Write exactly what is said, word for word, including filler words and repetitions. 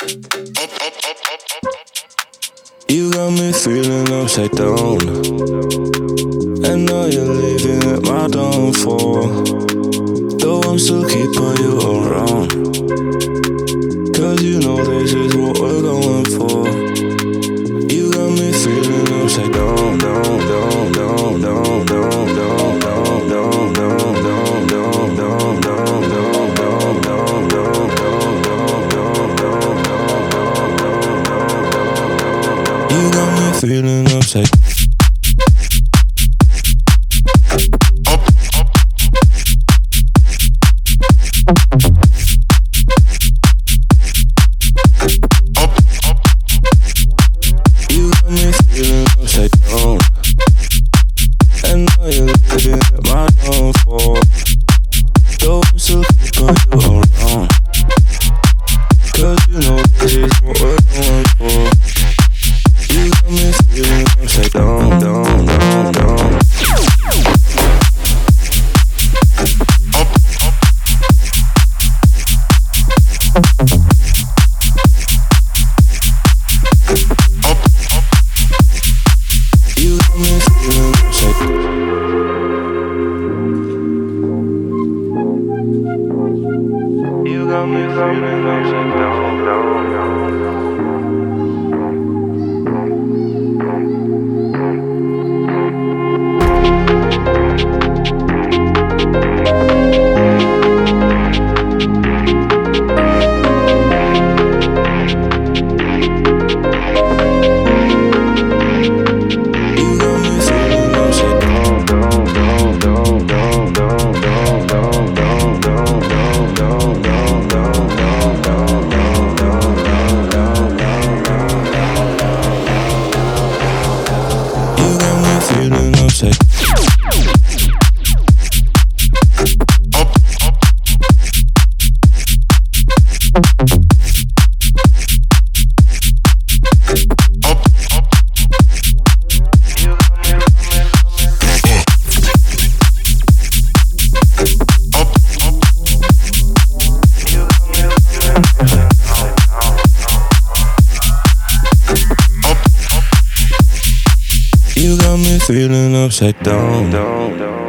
You got me feeling upside down. And now you're leaving at my downfall. Though I'm still keeping you around, cause you know this is what we're going for. You got me feeling upside down, down, down, down, down, down, down, down, down, down, down, down, down, down, down, down, down, down. You got me feeling upside down. And now you're living at my downfall. Though I'm still keeping you around, cause you know this is what we're going for. You got me feeling upside down, down, down, down. You got me feeling upside down. You got me feeling upside down, down, down, down. Feeling upside. You got me feeling upside down, down, down.